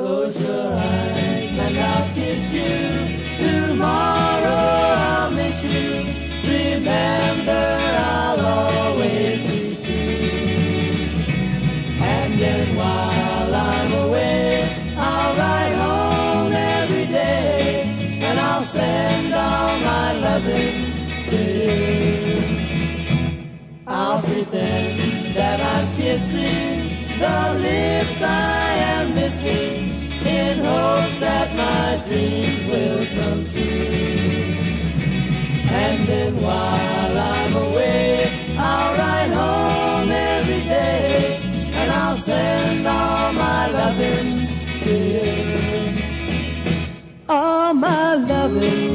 Close your eyes and I'll kiss you. Tomorrow I'll miss you. Remember, I'll always be true. And then while I'm away, I'll ride home every day, and I'll send all my loving to you. I'll pretend that I'm kissing the lips I am missing, in hopes that my dreams will come true. And then while I'm away, I'll ride home every day, and I'll send all my loving to you. All my loving